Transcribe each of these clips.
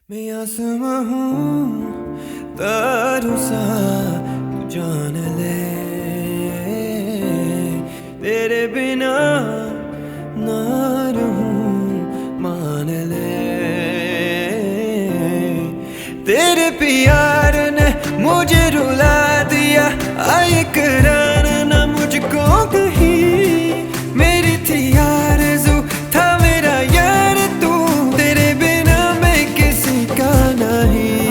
मैं आसमां हूँ तारों सा तू जान ले, तेरे बिना ना रहूं मान ले। तेरे प्यार ने मुझे रुला दिया, आए करार ना मुझको कहीं। मेरी थी आरज़ू था मेरा यार तू, तेरे बिना मैं किसी का नहीं।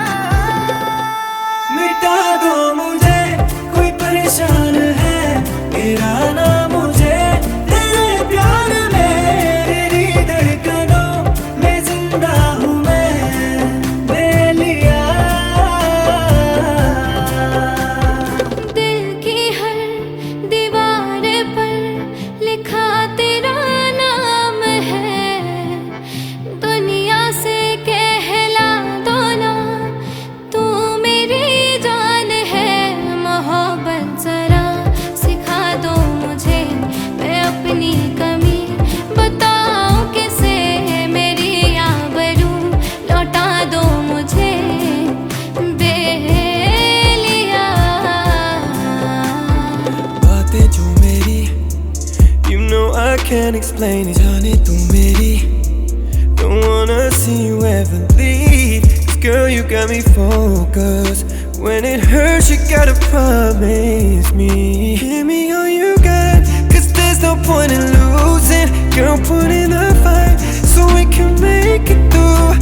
मिटा दो मुझे कोई परेशान है, तेरा ना मुझे तेरे प्यार में। तेरी धड़कनों में जिंदा हूँ मैं लिया। दिल की हर दीवार पर लिखा तेरा नाम है, दुनिया से कहला दो ना तू मेरी जान है। मोहब्बत जरा सिखा दो मुझे, मैं अपनी कमी बताऊं किसे। मेरी आबरू लौटा दो मुझे दे लिया। बातें जो मेरी you know I can't explain it, जाने तू मेरी। Don't wanna see you ever leave, 'cause girl you got me focused. When it hurts you gotta promise me. Give me all you got, 'cause there's no point in losing. Girl put in the fight so we can make it through.